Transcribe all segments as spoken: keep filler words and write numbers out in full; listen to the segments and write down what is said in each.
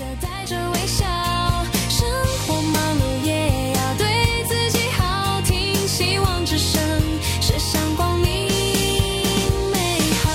带着微笑，生活忙碌也要对自己好，听希望之声，世上光明美好。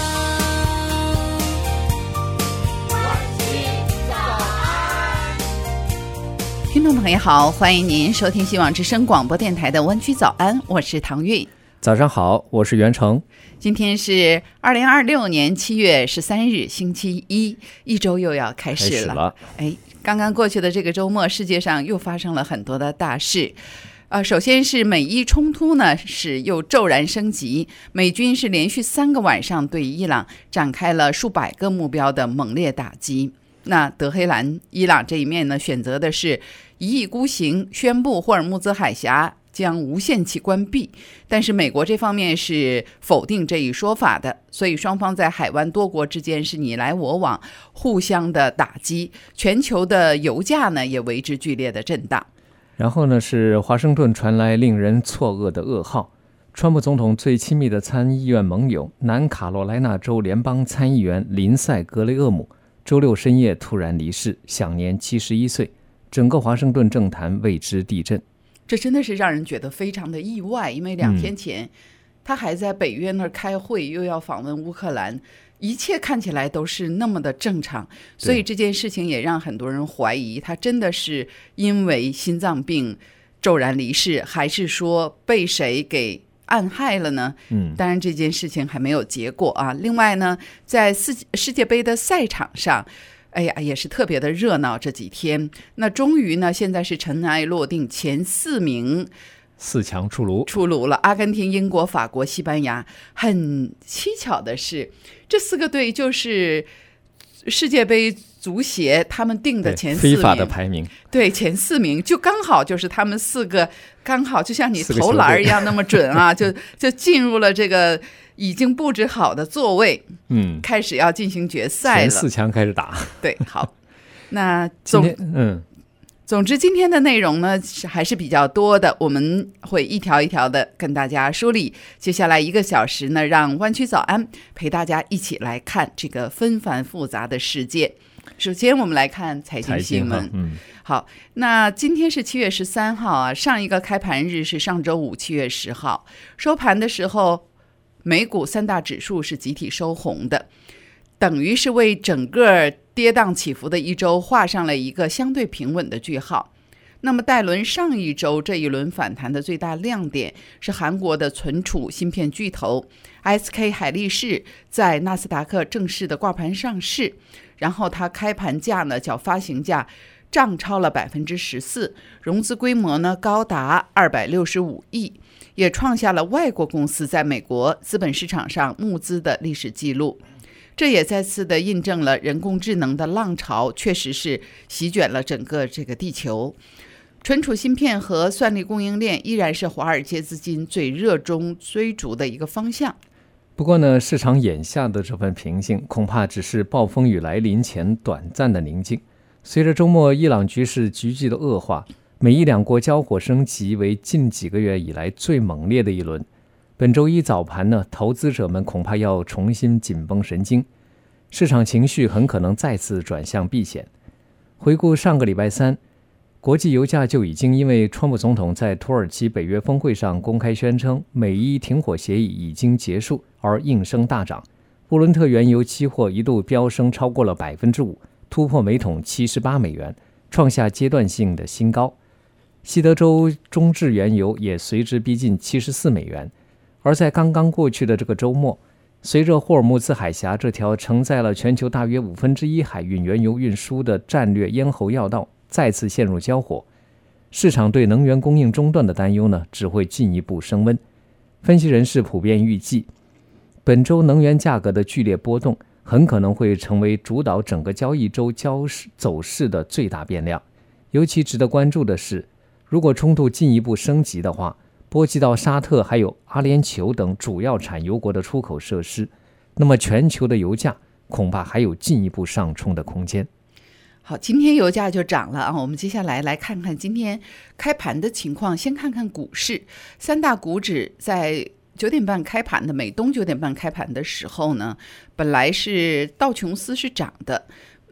关心早安， 听众朋友好，欢迎您收听希望之声广播电台的湾区早安，我是唐韵。 早上好，我是袁成。 今天是二零二六年七月十三日，星期一，一周又要开始了。 开始了哎，刚刚过去的这个周末，世界上又发生了很多的大事。呃，首先是美伊冲突呢，是又骤然升级。美军是连续三个晚上对伊朗展开了数百个目标的猛烈打击。那德黑兰、伊朗这一面呢，选择的是一意孤行，宣布霍尔木兹海峡将无限期关闭，但是美国这方面是否定这一说法的，所以双方在海湾多国之间是你来我往，互相的打击，全球的油价呢也为之剧烈的震荡。 然后呢，是华盛顿传来令人错愕的噩耗，川普总统最亲密的参议院盟友南卡罗来纳州联邦参议员林赛·格雷厄姆周六深夜突然离世，享年七十一岁，整个华盛顿政坛为之地震。 这真的是让人觉得非常的意外，因为两天前、嗯、他还在北约那儿开会，又要访问乌克兰，一切看起来都是那么的正常，所以这件事情也让很多人怀疑他真的是因为心脏病骤然离世，还是说被谁给暗害了呢？嗯，当然这件事情还没有结果啊。另外呢，在世世界杯的赛场上，哎呀，也是特别的热闹这几天。那终于呢，现在是尘埃落定，前四名四强出炉出炉了。阿根廷、英国、法国、西班牙。很蹊跷的是，这四个队就是世界杯足协他们定的前四名， 非法的排名。 对，前四名就刚好就是他们四个，刚好就像你投篮一样那么准啊，就就进入了这个已经布置好的座位，嗯，开始要进行决赛了， 前四强开始打。 对，好，那总嗯， 总之今天的内容呢是还是比较多的，我们会一条一条的跟大家梳理。接下来一个小时呢，让湾区早安陪大家一起来看这个纷繁复杂的世界。首先我们来看财经新闻。嗯，好，那今天是七月十三号啊，上一个开盘日是上周五七月十号，收盘的时候美股三大指数是集体收红的，等于是为整个跌宕起伏的一周画上了一个相对平稳的句号。那么戴伦上一周这一轮反弹的最大亮点是韩国的存储芯片巨头 S K 海力士在纳斯达克正式的挂牌上市，然后它开盘价呢较发行价涨超了 百分之十四， 融资规模呢高达二百六十五亿，也创下了外国公司在美国资本市场上募资的历史记录。这也再次的印证了人工智能的浪潮确实是席卷了整个这个地球。存储芯片和算力供应链依然是华尔街资金最热衷追逐的一个方向。 不过呢，市场眼下的这份平静恐怕只是暴风雨来临前短暂的宁静。随着周末伊朗局势急剧的恶化，美伊两国交火升级为近几个月以来最猛烈的一轮。本周一早盘呢，投资者们恐怕要重新紧绷神经，市场情绪很可能再次转向避险。回顾上个礼拜三，国际油价就已经因为川普总统在土耳其北约峰会上公开宣称美伊停火协议已经结束而应声大涨。布伦特原油期货一度飙升超过了 百分之五， 突破每桶七十八美元，创下阶段性的新高。西德州中质原油也随之逼近七十四美元。而在刚刚过去的这个周末，随着霍尔木兹海峡这条承载了全球大约五分之一海运原油运输的战略咽喉要道再次陷入交火，市场对能源供应中断的担忧呢，只会进一步升温。分析人士普遍预计，本周能源价格的剧烈波动很可能会成为主导整个交易周交市走势的最大变量。尤其值得关注的是，如果冲突进一步升级的话，波及到沙特还有阿联酋等主要产油国的出口设施，那么全球的油价恐怕还有进一步上冲的空间。 好，今天油价就涨了啊！我们接下来来看看今天开盘的情况。先看看股市，三大股指在九点半开盘的美东九点半开盘的时候呢，本来是道琼斯是涨的，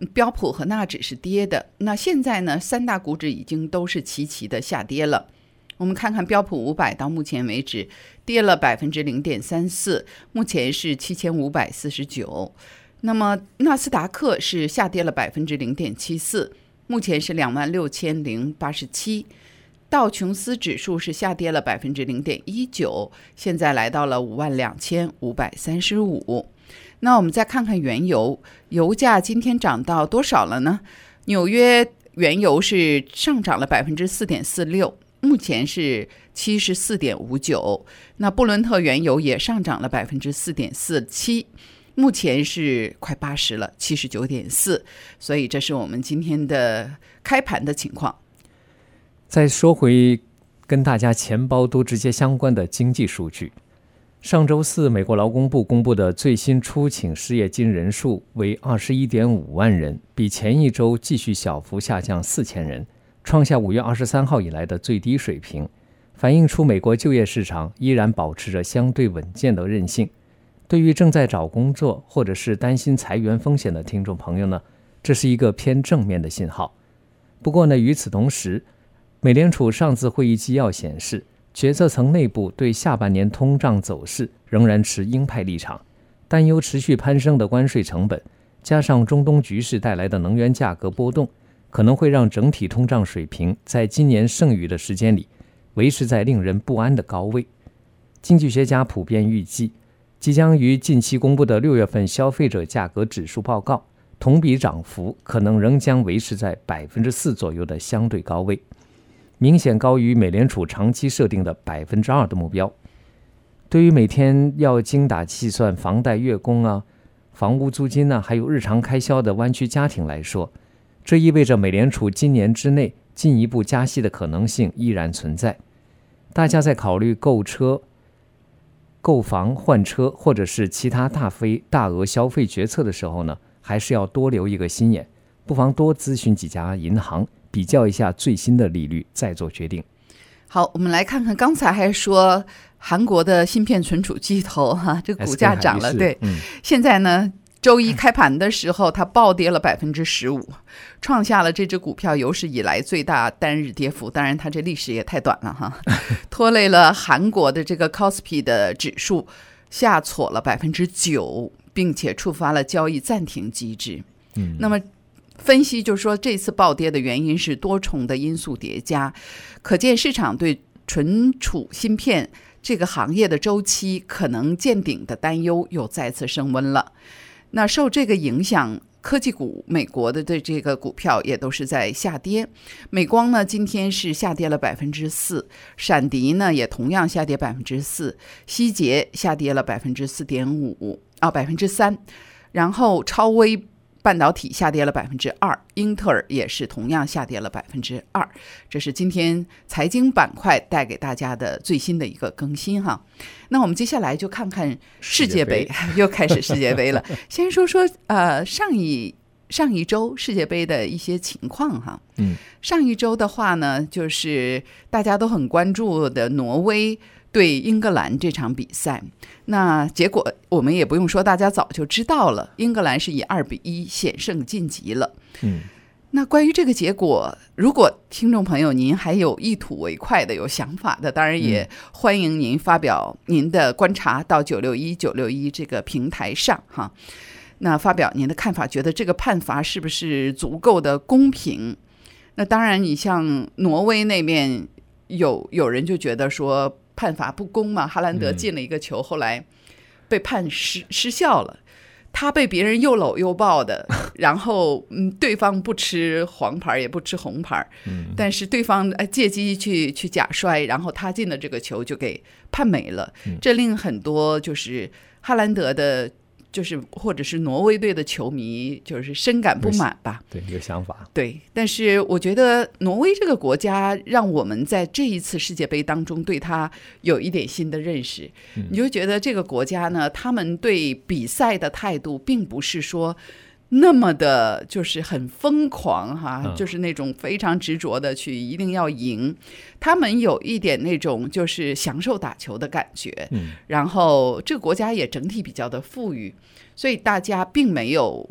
标普和纳指是跌的。那现在呢，三大股指已经都是齐齐的下跌了。我们看看标普五百到目前为止跌了百分之零点三四，目前是七千五百四十九。那么纳斯达克是下跌了百分之零点七四，目前是两万六千零八十七。道琼斯指数是下跌了百分之零点一九，现在来到了五万两千五百三十五。那我们再看看原油，油价今天涨到多少了呢？纽约原油是上涨了百分之四点四六，目前是七十四点五九。那布伦特原油也上涨了百分之四点四七。目前是快八十了，七十九点四，所以这是我们今天的开盘的情况。 再说回跟大家钱包都直接相关的经济数据，上周四美国劳工部公布的最新初请失业金人数为 二十一点五万人，比前一周继续小幅下降四千人，创下五月二十三号以来的最低水平，反映出美国就业市场依然保持着相对稳健的韧性。对于正在找工作或者是担心裁员风险的听众朋友呢，这是一个偏正面的信号。不过呢，与此同时，美联储上次会议纪要显示，决策层内部对下半年通胀走势仍然持鹰派立场，担忧持续攀升的关税成本，加上中东局势带来的能源价格波动，可能会让整体通胀水平在今年剩余的时间里维持在令人不安的高位。经济学家普遍预计，即将于近期公布的六月份消费者价格指数报告，同比涨幅可能仍将维持在 百分之四 左右的相对高位，明显高于美联储长期设定的 百分之二 的目标。对于每天要精打细算房贷月供啊、房屋租金啊，还有日常开销的湾区家庭来说，这意味着美联储今年之内进一步加息的可能性依然存在。大家在考虑购车、购房、换车或者是其他大费大额消费决策的时候呢，还是要多留一个心眼，不妨多咨询几家银行，比较一下最新的利率，再做决定。 好，我们来看看，刚才还说韩国的芯片存储巨头哈、啊，这个股价涨了，对、 嗯， 现在呢，周一开盘的时候，它暴跌了百分之十五，创下了这只股票有史以来最大单日跌幅。当然，它这历史也太短了哈，拖累了韩国的这个 K O S P I 的指数下挫了百分之九，并且触发了交易暂停机制。 嗯， 那么分析就是说，这次暴跌的原因是多重的因素叠加，可见市场对存储芯片这个行业的周期可能见顶的担忧又再次升温了。那受这个影响，科技股美国的的这个股票也都是在下跌。美光呢今天是下跌了百分之四，闪迪呢也同样下跌百分之四，希捷下跌了百分之四点五啊百分之三，然后超微半导体下跌了百分之二，英特尔也是同样下跌了百分之二。这是今天财经板块带给大家的最新的一个更新哈。那我们接下来就看看世界杯，又开始世界杯了。先说说呃上一上一周世界杯的一些情况哈。 嗯， 上一周的话呢，就是大家都很关注的挪威对英格兰这场比赛，那结果我们也不用说，大家早就知道了，英格兰是以二比一险胜晋级了。 嗯， 那关于这个结果，如果听众朋友您还有一吐为快的、有想法的，当然也欢迎您发表您的观察到九六一九六一这个平台上哈。那发表您的看法，觉得这个判罚是不是足够的公平？那当然，你像挪威那边有有人就觉得说判罚不公嘛，哈兰德进了一个球，嗯、后来被判失失效了。他被别人又搂又抱的，然后嗯，对方不吃黄牌也不吃红牌，嗯、但是对方哎借机去去假摔，然后他进了这个球就给判没了，嗯、这令很多就是哈兰德的。就是或者是挪威队的球迷就是深感不满吧， 对，有想法， 对，但是我觉得挪威这个国家让我们在这一次世界杯当中对他有一点新的认识，嗯、你就觉得这个国家呢，他们对比赛的态度并不是说那么的就是很疯狂哈，嗯、就是那种非常执着的去一定要赢，他们有一点那种就是享受打球的感觉，嗯、然后这个国家也整体比较的富裕，所以大家并没有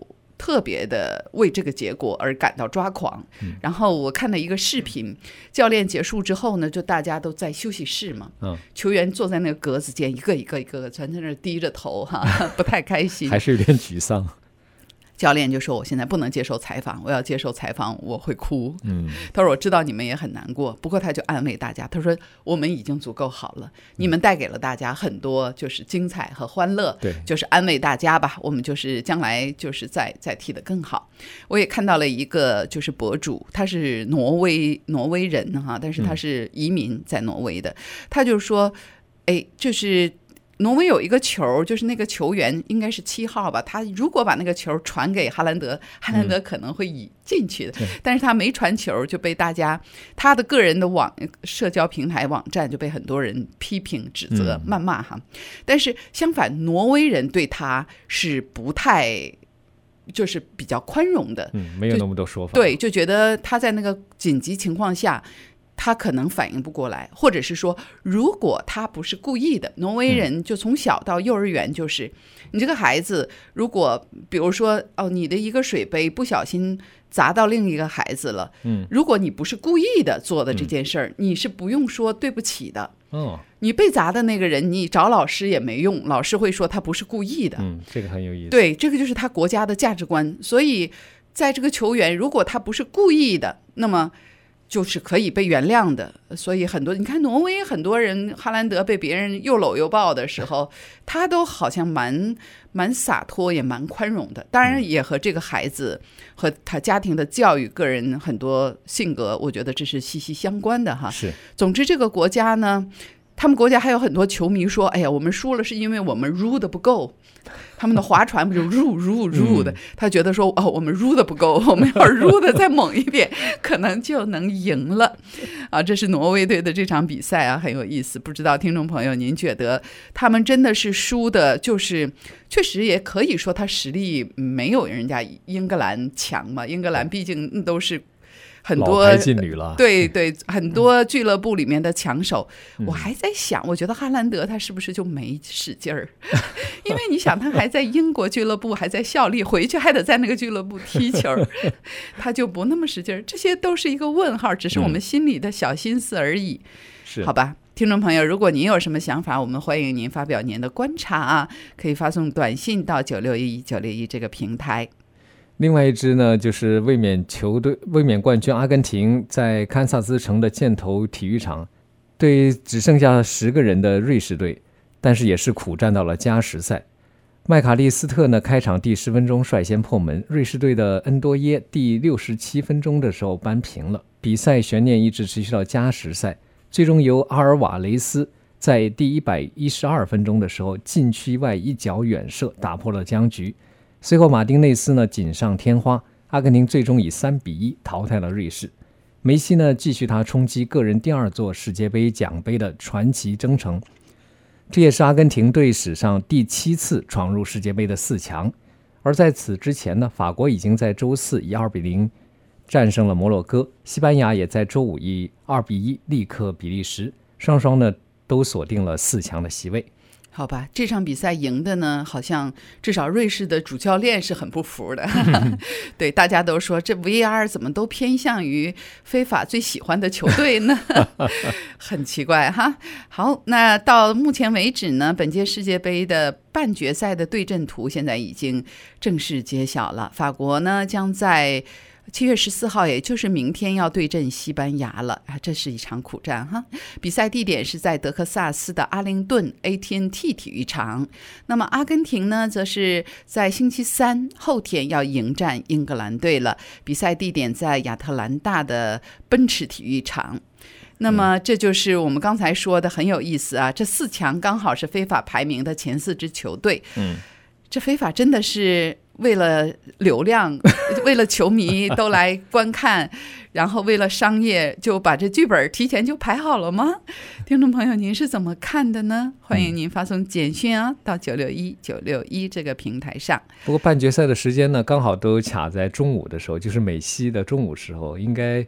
特别的为这个结果而感到抓狂。 嗯、 然后我看了一个视频，教练结束之后呢，就大家都在休息室嘛， 嗯、 球员坐在那个格子间，一个一个一个全在那低着头哈，不太开心， 还是有点沮丧。 教练就说我现在不能接受采访，我要接受采访我会哭。 嗯， 他说我知道你们也很难过，不过他就安慰大家，他说我们已经足够好了，你们带给了大家很多就是精彩和欢乐， 对， 就是安慰大家吧，我们就是将来就是再再踢得更好。我也看到了一个就是博主，他是挪威挪威人哈，但是他是移民在挪威的，嗯、他就说哎就是挪威有一个球，就是那个球员应该是七号吧，他如果把那个球传给哈兰德，哈兰德可能会以进去的，嗯、但是他没传球，就被大家他的个人的网社交平台网站就被很多人批评指责、嗯、谩骂哈。但是相反，挪威人对他是不太就是比较宽容的， 嗯，没有那么多说法， 对，就觉得他在那个紧急情况下他可能反应不过来，或者是说如果他不是故意的，挪威人就从小到幼儿园就是、嗯、你这个孩子如果比如说哦，你的一个水杯不小心砸到另一个孩子了，嗯，如果你不是故意的做的这件事儿、嗯、你是不用说对不起的。哦，你被砸的那个人你找老师也没用，老师会说他不是故意的。 嗯，这个很有意思。 对，这个就是他国家的价值观。所以在这个球员如果他不是故意的，那么就是可以被原谅的。所以很多你看挪威很多人，哈兰德被别人又搂又抱的时候，他都好像蛮蛮洒脱，也蛮宽容的。当然也和这个孩子和他家庭的教育、个人很多性格，我觉得这是息息相关的哈。 是。 总之这个国家呢，他们国家还有很多球迷说，哎呀，我们输了是因为我们入的不够。他们的划船不就入入入的、嗯、他觉得说哦，我们入的不够，我们要入的再猛一点可能就能赢了啊！这是挪威队的这场比赛啊，很有意思。不知道听众朋友您觉得他们真的是输的，就是确实也可以说他实力没有人家英格兰强嘛，英格兰毕竟都是很多老牌劲旅了， 对对，很多俱乐部里面的强手、嗯、我还在想，我觉得哈兰德他是不是就没使劲儿因为你想他还在英国俱乐部还在效力，回去还得在那个俱乐部踢球他就不那么使劲儿，这些都是一个问号，只是我们心里的小心思而已、嗯、是好吧。听众朋友，如果您有什么想法，我们欢迎您发表您的观察啊，可以发送短信到九六一九六一这个平台。 另外一支呢，就是卫冕球队、卫冕冠军阿根廷在堪萨斯城的箭头体育场对只剩下十个人的瑞士队，但是也是苦战到了加时赛。麦卡利斯特呢，开场第十分钟率先破门，瑞士队的恩多耶第六十七分钟的时候扳平了。比赛悬念一直持续到加时赛，最终由阿尔瓦雷斯在第一百一十二分钟的时候禁区外一脚远射打破了僵局。随后马丁内斯呢锦上添花，阿根廷最终以三比一淘汰了瑞士。梅西呢继续他冲击个人第二座世界杯奖杯的传奇征程，这也是阿根廷队史上第七次闯入世界杯的四强。而在此之前呢，法国已经在周四以二比零战胜了摩洛哥，西班牙也在周五以二比一力克比利时，双双呢都锁定了四强的席位。 好吧，这场比赛赢的呢，好像至少瑞士的主教练是很不服的对，大家都说这 V R 怎么都偏向于非法最喜欢的球队呢很奇怪哈。好，那到目前为止呢，本届世界杯的半决赛的对阵图现在已经正式揭晓了。法国呢将在七月十四号，也就是明天要对阵西班牙了啊，这是一场苦战哈。比赛地点是在德克萨斯的阿灵顿 A T and T 体育场。那么阿根廷呢，则是在星期三后天要迎战英格兰队了，比赛地点在亚特兰大的奔驰体育场。那么这就是我们刚才说的很有意思啊，这四强刚好是非法排名的前四支球队。嗯，这非法真的是为了流量为了球迷都来观看然后为了商业就把这剧本提前就排好了吗？听众朋友您是怎么看的呢？欢迎您发送简讯啊到九六一九六一这个平台上。 不过半决赛的时间呢刚好都卡在中午的时候，就是美西的中午时候，应该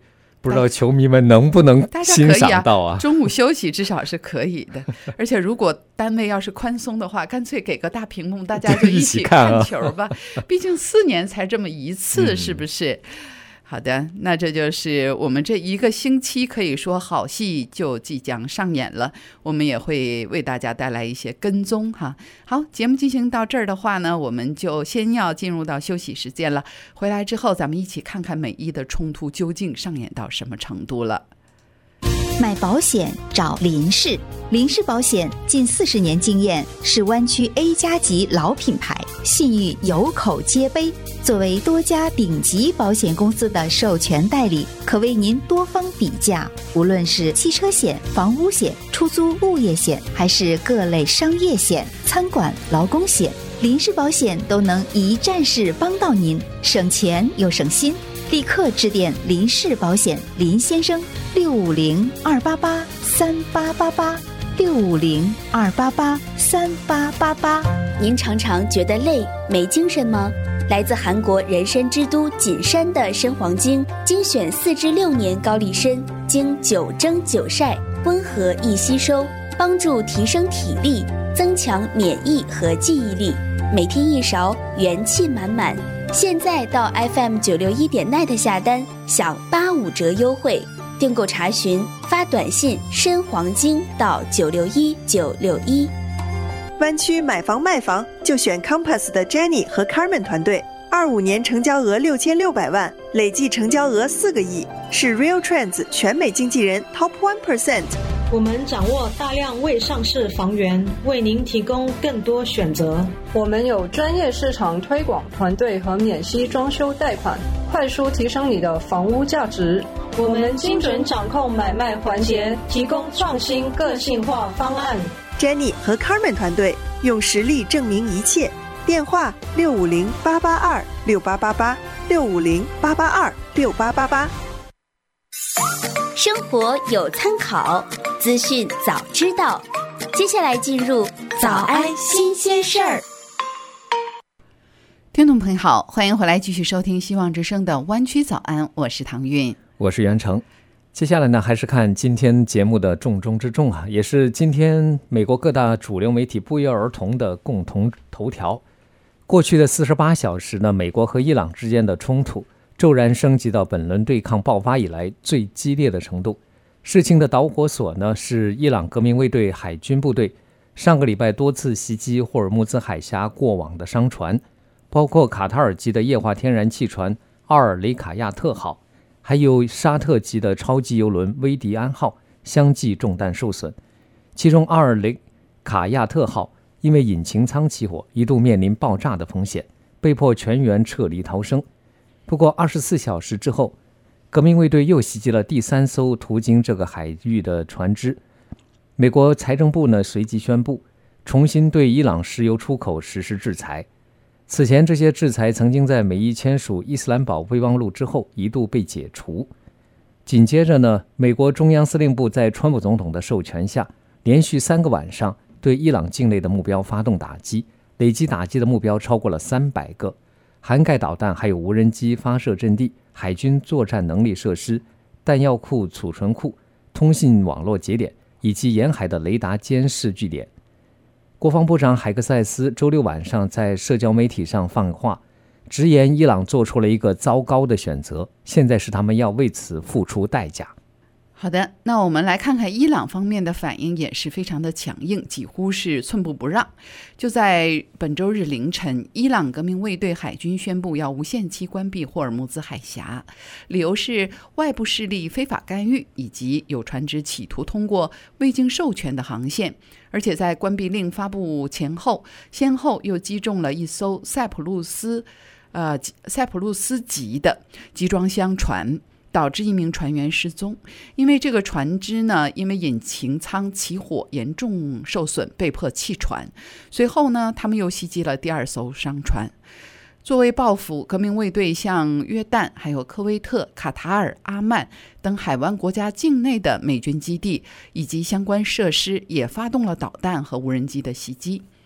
不知道球迷们能不能欣大家可以赏到啊？ 中午休息至少是可以的，而且如果单位要是宽松的话，干脆给个大屏幕，大家就一起看球吧。毕竟四年才这么一次，是不是？好的，那这就是我们这一个星期可以说好戏就即将上演了，我们也会为大家带来一些跟踪哈。好，节目进行到这儿的话呢，我们就先要进入到休息时间了。回来之后，咱们一起看看美伊的冲突究竟上演到什么程度了。 买保险找林氏，林氏保险近四十年经验，是湾区 A 加级老品牌，信誉有口皆碑。作为多家顶级保险公司的授权代理，可为您多方比价。无论是汽车险、房屋险、出租物业险，还是各类商业险、餐馆、劳工险，林氏保险都能一站式帮到您，省钱又省心。立刻致电林氏保险林先生六五零二八八三八八八六五零二八八三八八八。 您常常觉得累、没精神吗？来自韩国人参之都锦山的参黄精，精选四至六年高丽参，经九蒸九晒，温和易吸收，帮助提升体力，增强免疫和记忆力。每天一勺，元气满满。现在到 F M 九六一点 net 下单，享八五折优惠。订购查询发短信参黄精到九六一九六一。 湾区买房卖房就选 Compass 的 Jenny 和 Carmen 团队，二五年成交额六千六百万，累计成交额四个亿，是 Real Trends 全美经纪人 Top one percent。 我们掌握大量未上市房源，为您提供更多选择。 我们有专业市场推广团队和免息装修贷款，快速提升你的房屋价值。我们精准掌控买卖环节，提供创新个性化方案。 Jenny 和 Carmen 团队用实力证明一切。电话六五零八八二六八八八六五零八八二六八八八。 生活有参考，资讯早知道。接下来进入早安新鲜事儿。 听众朋友好，欢迎回来继续收听希望之声的湾区早安，我是唐韵， 我是袁成。接下来呢，还是看今天节目的重中之重啊，也是今天美国各大主流媒体不约而同的共同头条。过去的四十八小时呢，美国和伊朗之间的冲突骤然升级到本轮对抗爆发以来最激烈的程度。事情的导火索呢，是伊朗革命卫队海军部队上个礼拜多次袭击霍尔木兹海峡过往的商船，包括卡塔尔籍的液化天然气船奥尔雷卡亚特号，还有沙特籍的超级油轮威迪安号相继中弹受损。其中奥尔雷卡亚特号因为引擎舱起火，一度面临爆炸的风险，被迫全员撤离逃生。不过二十四小时之后，革命卫队又袭击了第三艘途经这个海域的船只。美国财政部呢随即宣布重新对伊朗石油出口实施制裁。此前这些制裁曾经在美伊签署伊斯兰堡备忘录之后一度被解除。紧接着呢，美国中央司令部在川普总统的授权下，连续三个晚上对伊朗境内的目标发动打击，累计打击的目标超过了三百个，涵盖导弹，还有无人机发射阵地、海军作战能力设施、弹药库、储存库、通信网络节点以及沿海的雷达监视据点。国防部长海克塞斯周六晚上在社交媒体上放话，直言伊朗做出了一个糟糕的选择，现在是他们要为此付出代价。 好的，那我们来看看伊朗方面的反应也是非常的强硬，几乎是寸步不让。就在本周日凌晨，伊朗革命卫队海军宣布要无限期关闭霍尔木兹海峡，理由是外部势力非法干预，以及有船只企图通过未经授权的航线。而且在关闭令发布前后，先后又击中了一艘塞浦路斯呃塞浦路斯级的集装箱船，导致一名船员失踪。因为这个船只呢，因为引擎舱起火严重受损，被迫弃船。随后呢，他们又袭击了第二艘商船。作为报复，革命卫队向约旦、还有科威特、卡塔尔、阿曼等海湾国家境内的美军基地以及相关设施也发动了导弹和无人机的袭击。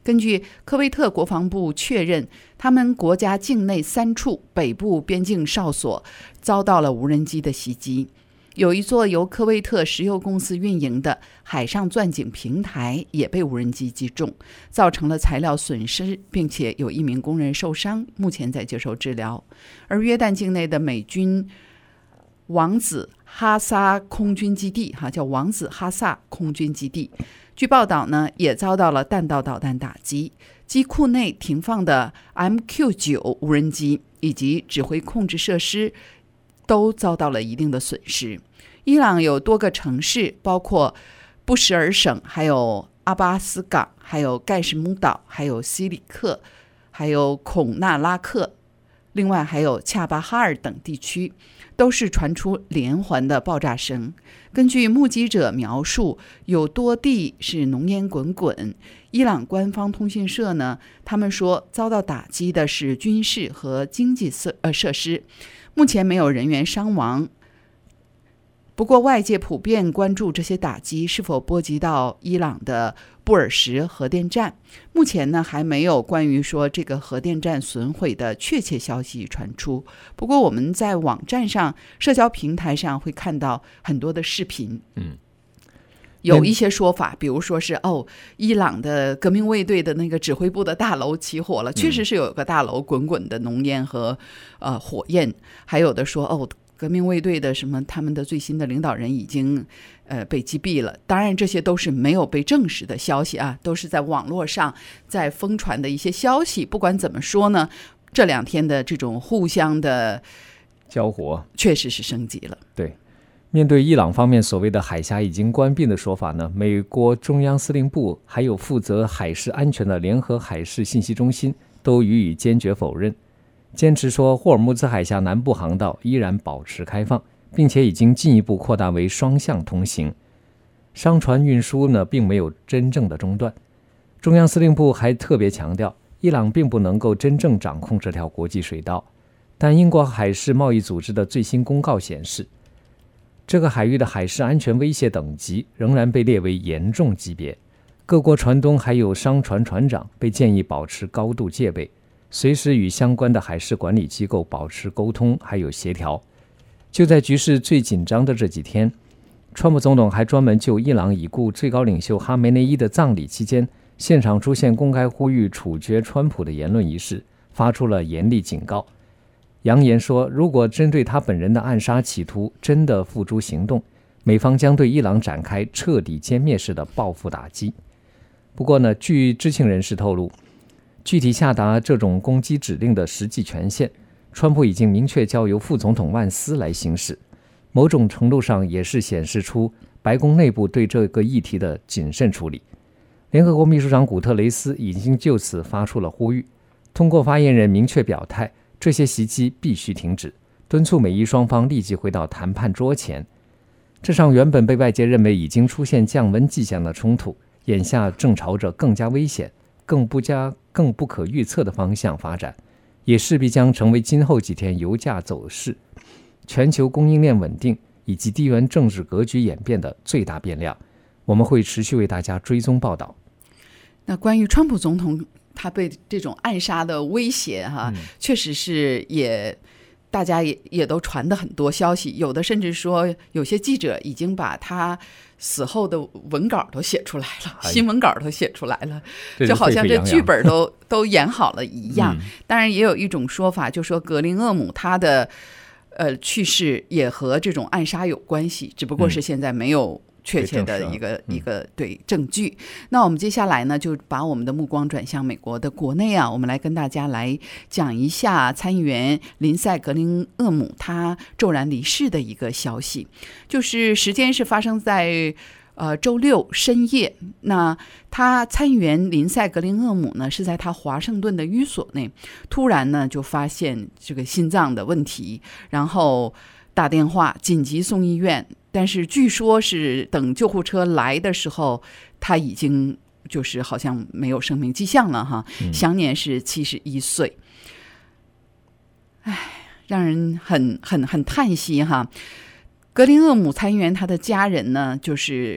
根据科威特国防部确认，他们国家境内三处北部边境哨所遭到了无人机的袭击。有一座由科威特石油公司运营的海上钻井平台也被无人机击中，造成了材料损失，并且有一名工人受伤，目前在接受治疗。而约旦境内的美军王子哈萨空军基地，哈叫王子哈萨空军基地，据报道呢，也遭到了弹道导弹打击，机库内停放的 M Q 九 无人机以及指挥控制设施都遭到了一定的损失。伊朗有多个城市，包括布什尔省，还有阿巴斯港，还有盖什姆岛，还有西里克，还有孔纳拉克，另外还有恰巴哈尔等地区，都是传出连环的爆炸声。根据目击者描述，有多地是浓烟滚滚。伊朗官方通讯社呢，他们说遭到打击的是军事和经济设呃设施，目前没有人员伤亡。不过外界普遍关注这些打击是否波及到伊朗的布尔什核电站。目前呢，还没有关于说这个核电站损毁的确切消息传出。不过我们在网站上、社交平台上会看到很多的视频， 嗯， 有一些说法，比如说是哦，伊朗的革命卫队的那个指挥部的大楼起火了，确实是有个大楼滚滚的浓烟和呃火焰。还有的说哦，革命卫队的什么他们的最新的领导人已经呃被击毙了。当然这些都是没有被证实的消息啊，都是在网络上在疯传的一些消息。不管怎么说呢，这两天的这种互相的交火确实是升级了。 对，面对伊朗方面所谓的海峡已经关闭的说法呢，美国中央司令部还有负责海事安全的联合海事信息中心都予以坚决否认，坚持说霍尔木兹海峡南部航道依然保持开放，并且已经进一步扩大为双向通行，商船运输呢并没有真正的中断。中央司令部还特别强调，伊朗并不能够真正掌控这条国际水道，但英国海事贸易组织的最新公告显示，这个海域的海事安全威胁等级仍然被列为严重级别，各国船东还有商船船长被建议保持高度戒备，随时与相关的海事管理机构保持沟通还有协调。就在局势最紧张的这几天，川普总统还专门就伊朗已故最高领袖哈梅内伊的葬礼期间现场出现公开呼吁处决川普的言论一事发出了严厉警告，扬言说，如果针对他本人的暗杀企图真的付诸行动，美方将对伊朗展开彻底歼灭式的报复打击。不过呢，据知情人士透露，具体下达这种攻击指令的实际权限，川普已经明确交由副总统万斯来行使，某种程度上也是显示出白宫内部对这个议题的谨慎处理。联合国秘书长古特雷斯已经就此发出了呼吁，通过发言人明确表态，这些袭击必须停止，敦促美伊双方立即回到谈判桌前。这场原本被外界认为已经出现降温迹象的冲突，眼下正朝着更加危险、更不加、更不可预测的方向发展，也势必将成为今后几天油价走势、全球供应链稳定以及地缘政治格局演变的最大变量。我们会持续为大家追踪报道。 那关于川普总统他被这种暗杀的威胁哈、啊嗯，确实是也大家也也都传的很多消息，有的甚至说有些记者已经把他死后的文稿都写出来了，哎、新闻稿都写出来了，就好像这剧本都都演好了一样。嗯、当然也有一种说法，就说格林厄姆他的呃去世也和这种暗杀有关系，只不过是现在没有确切的一个、嗯、一个对证据。那我们接下来呢，就把我们的目光转向美国的国内啊，我们来跟大家来讲一下参议员林赛·格林厄姆他骤然离世的一个消息。就是时间是发生在呃周六深夜，那他参议员林赛·格林厄姆呢是在他华盛顿的寓所内，突然呢就发现这个心脏的问题，然后打电话紧急送医院。但是据说是等救护车来的时候，他已经就是好像没有生命迹象了哈，嗯、享年是七十一岁。唉，让人很很很叹息哈。格林厄姆参议员他的家人呢，就是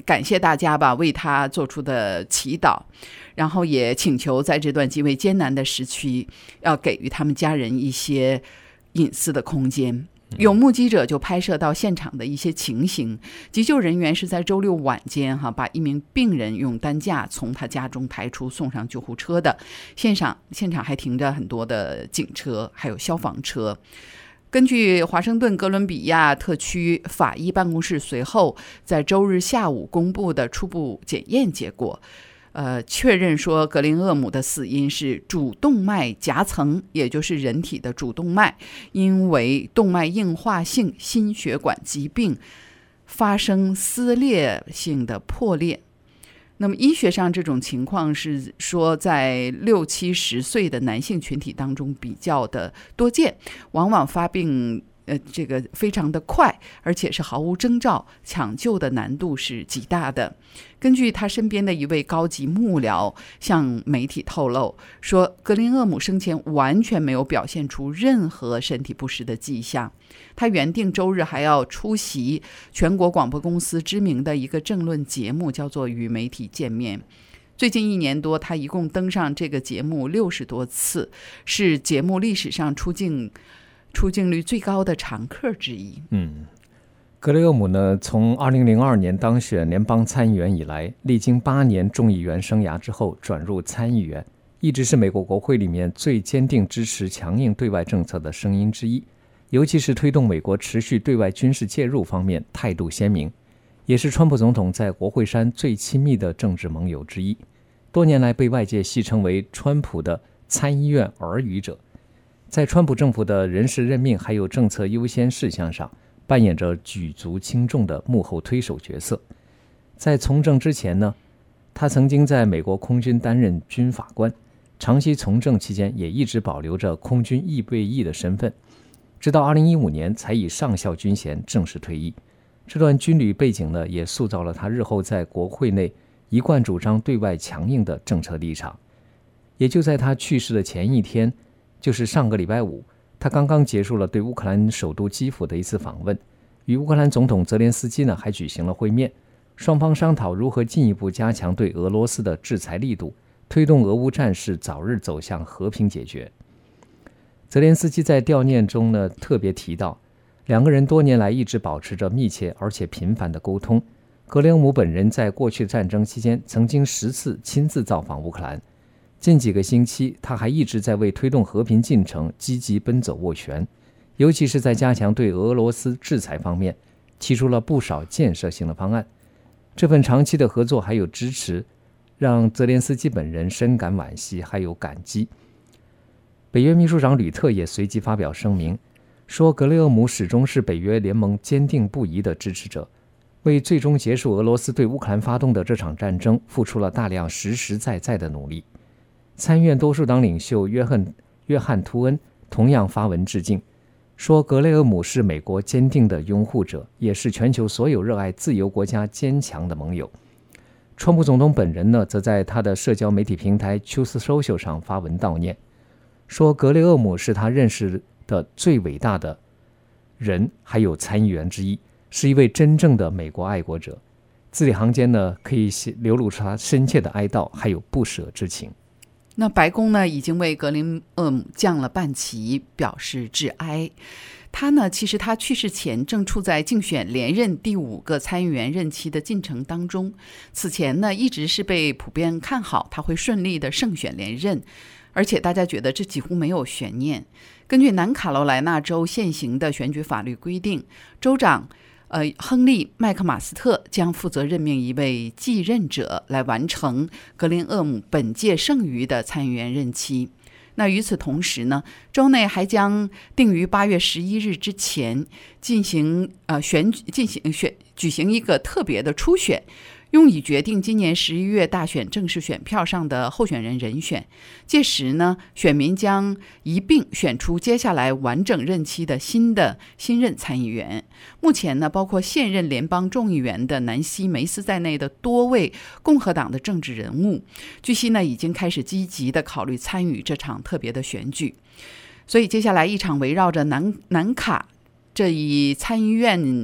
感谢大家吧为他做出的祈祷，然后也请求在这段极为艰难的时期要给予他们家人一些隐私的空间。有目击者就拍摄到现场的一些情形，急救人员是在周六晚间哈把一名病人用担架从他家中抬出送上救护车的，现场现场还停着很多的警车还有消防车。根据华盛顿哥伦比亚特区法医办公室随后在周日下午公布的初步检验结果，呃，确认说格林厄姆的死因是主动脉夹层，也就是人体的主动脉因为动脉硬化性心血管疾病发生撕裂性的破裂。那么医学上这种情况是说在六七十岁的男性群体当中比较的多见，往往发病呃，这个非常的快，而且是毫无征兆，抢救的难度是极大的。根据他身边的一位高级幕僚向媒体透露说，格林厄姆生前完全没有表现出任何身体不适的迹象。他原定周日还要出席全国广播公司知名的一个政论节目，叫做《与媒体见面》。最近一年多，他一共登上这个节目六十多次，是节目历史上出镜出镜率最高的常客之一。 嗯，格雷厄姆呢，从二零零二年当选联邦参议员以来，历经八年众议员生涯之后转入参议员，一直是美国国会里面最坚定支持强硬对外政策的声音之一，尤其是推动美国持续对外军事介入方面态度鲜明，也是川普总统在国会山最亲密的政治盟友之一，多年来被外界戏称为川普的参议院耳语者。在川普政府的人事任命还有政策优先事项上扮演着举足轻重的幕后推手角色。在从政之前呢，他曾经在美国空军担任军法官，长期从政期间也一直保留着空军预备役的身份，直到二零一五年才以上校军衔正式退役。这段军旅背景呢，也塑造了他日后在国会内一贯主张对外强硬的政策立场。也就在他去世的前一天，就是上个礼拜五，他刚刚结束了对乌克兰首都基辅的一次访问，与乌克兰总统泽连斯基呢还举行了会面，双方商讨如何进一步加强对俄罗斯的制裁力度，推动俄乌战事早日走向和平解决。泽连斯基在悼念中呢特别提到，两个人多年来一直保持着密切而且频繁的沟通。格雷厄姆本人在过去战争期间曾经十次亲自造访乌克兰，近几个星期，他还一直在为推动和平进程积极奔走斡旋，尤其是在加强对俄罗斯制裁方面，提出了不少建设性的方案。这份长期的合作还有支持，让泽连斯基本人深感惋惜，还有感激。北约秘书长吕特也随即发表声明，说格雷厄姆始终是北约联盟坚定不移的支持者，为最终结束俄罗斯对乌克兰发动的这场战争付出了大量实实在在的努力。参议院多数党领袖约翰约翰·图恩同样发文致敬，说格雷厄姆是美国坚定的拥护者，也是全球所有热爱自由国家坚强的盟友。川普总统本人呢，则在他的社交媒体平台 Truth Social 上发文悼念，说格雷厄姆是他认识的最伟大的人，还有参议员之一，是一位真正的美国爱国者。字里行间呢，可以流露出他深切的哀悼，还有不舍之情。 那白宫呢，已经为格林厄姆降了半旗，表示致哀。他呢，其实他去世前正处在竞选连任第五个参议员任期的进程当中。此前呢，一直是被普遍看好他会顺利的胜选连任，而且大家觉得这几乎没有悬念。根据南卡罗来纳州现行的选举法律规定，州长呃，亨利·麦克马斯特将负责任命一位继任者来完成格林厄姆本届剩余的参议员任期。那与此同时呢，州内还将定于八月十一日之前进行呃选进行选举行一个特别的初选，用以决定今年十一月大选正式选票上的候选人人选。届时呢，选民将一并选出接下来完整任期的新的新任参议员。目前呢，包括现任联邦众议员的南希·梅斯在内的多位共和党的政治人物，据悉呢，已经开始积极的考虑参与这场特别的选举。所以接下来一场围绕着南南卡这一参议院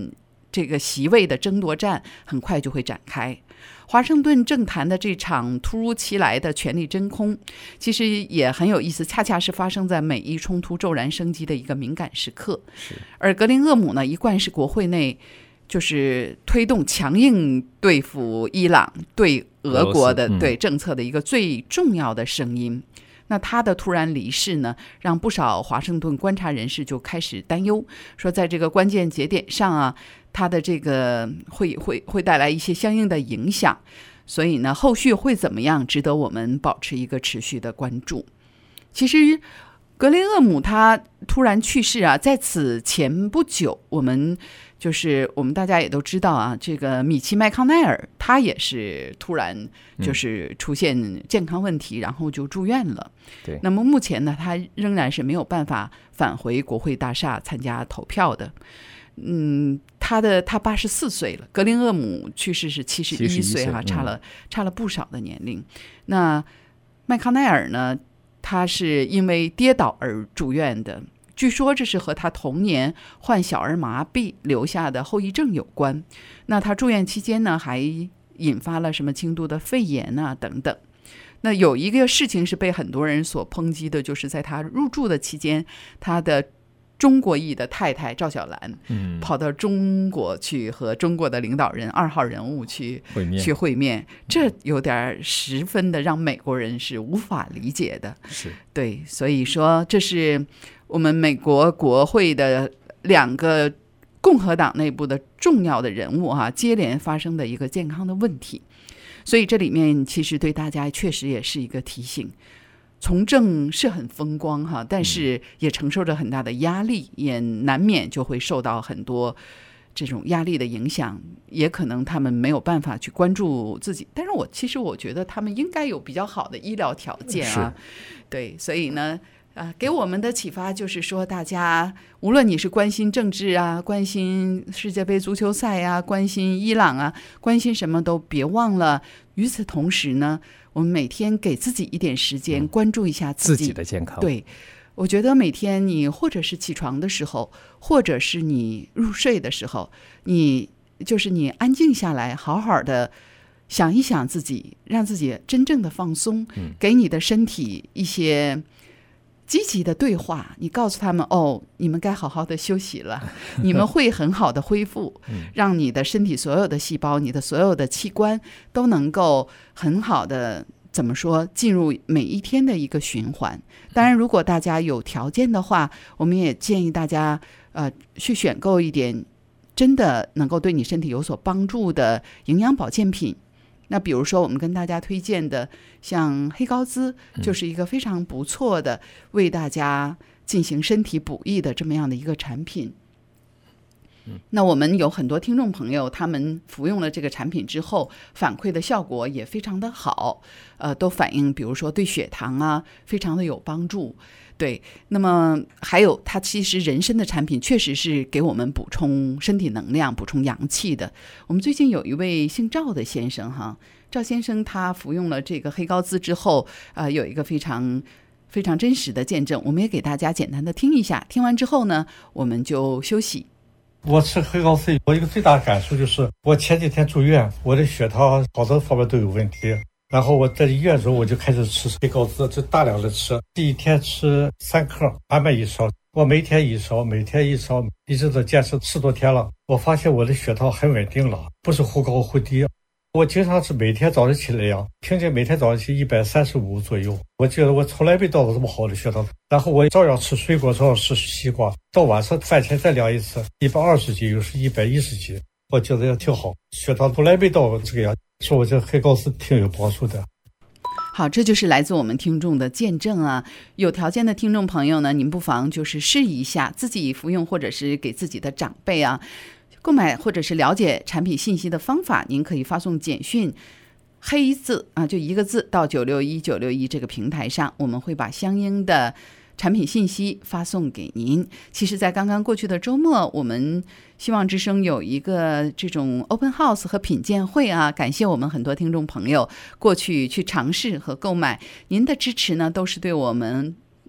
这个席位的争夺战很快就会展开。华盛顿政坛的这场突如其来的权力真空，其实也很有意思，恰恰是发生在美伊冲突骤然升级的一个敏感时刻。而格林厄姆呢，一贯是国会内就是推动强硬对付伊朗、对俄国的、嗯、对政策的一个最重要的声音。那他的突然离世呢，让不少华盛顿观察人士就开始担忧，说在这个关键节点上啊，他的这个会会会带来一些相应的影响，所以呢，后续会怎么样，值得我们保持一个持续的关注。其实格林厄姆他突然去世啊，在此前不久，我们就是我们大家也都知道啊，这个米奇麦康奈尔他也是突然就是出现健康问题，嗯、然后就住院了。 对， 那么目前呢，他仍然是没有办法返回国会大厦参加投票的。嗯，他的他八十四岁了，格林厄姆去世是七十一岁哈、啊，差了、嗯、差了不少的年龄。那麦康奈尔呢？他是因为跌倒而住院的，据说这是和他童年患小儿麻痹留下的后遗症有关。那他住院期间呢，还引发了什么轻度的肺炎啊等等。那有一个事情是被很多人所抨击的，就是在他入住的期间，他的中国裔的太太赵小兰，嗯，跑到中国去和中国的领导人二号人物去会面， 去会面，这有点十分的让美国人是无法理解的。 是对，所以说这是我们美国国会的两个共和党内部的重要的人物哈、啊，接连发生的一个健康的问题。所以这里面其实对大家确实也是一个提醒。从政是很风光哈，但是也承受着很大的压力，也难免就会受到很多这种压力的影响，也可能他们没有办法去关注自己。但是我其实我觉得他们应该有比较好的医疗条件啊，对，所以呢，啊，给我们的启发就是说，大家无论你是关心政治啊，关心世界杯足球赛啊，关心伊朗啊，关心什么都别忘了。与此同时呢，我们每天给自己一点时间，关注一下自己、 嗯、自己的健康。 对，我觉得每天你或者是起床的时候，或者是你入睡的时候，你就是你安静下来，好好的想一想自己，让自己真正的放松， 嗯、给你的身体一些积极的对话，你告诉他们哦，你们该好好的休息了，你们会很好的恢复，让你的身体所有的细胞，你的所有的器官都能够很好的怎么说进入每一天的一个循环。当然如果大家有条件的话，我们也建议大家呃去选购一点真的能够对你身体有所帮助的营养保健品。那比如说我们跟大家推荐的像黑高兹，就是一个非常不错的为大家进行身体补益的这么样的一个产品。那我们有很多听众朋友，他们服用了这个产品之后，反馈的效果也非常的好，呃，都反映比如说对血糖啊非常的有帮助。对，那么还有它其实人参的产品确实是给我们补充身体能量、补充阳气的。我们最近有一位姓赵的先生哈，赵先生他服用了这个黑高兹之后，呃，有一个非常非常真实的见证，我们也给大家简单的听一下。听完之后呢，我们就休息。 我吃黑高兹，我一个最大的感受就是，我前几天住院，我的血糖好多方面都有问题。然后我在医院的时候，我就开始吃黑高兹，就大量的吃，第一天吃三克，慢慢一勺，我每天一勺，每天一勺，一直都坚持十多天了。我发现我的血糖很稳定了，不是忽高忽低。我经常是每天早上起来呀，平均每天早上起一百三十五左右。我觉得我从来没到过这么好的血糖。然后我照样吃水果，照样吃西瓜，到晚上饭前再量一次，一百二十几，又是一百一十几，我觉得也挺好。血糖从来没到过这个样，说我这黑高兹挺有帮助的。 好，这就是来自我们听众的见证啊！有条件的听众朋友呢，您不妨就是试一下，自己服用或者是给自己的长辈啊。购买或者是了解产品信息的方法，您可以发送简讯黑字啊，就一个字到九六一九六一这个平台上，我们会把相应的产品信息发送给您。其实在刚刚过去的周末，我们希望之声有一个这种 open house 和品鉴会啊，感谢我们很多听众朋友过去去尝试和购买，您的支持呢都是对我们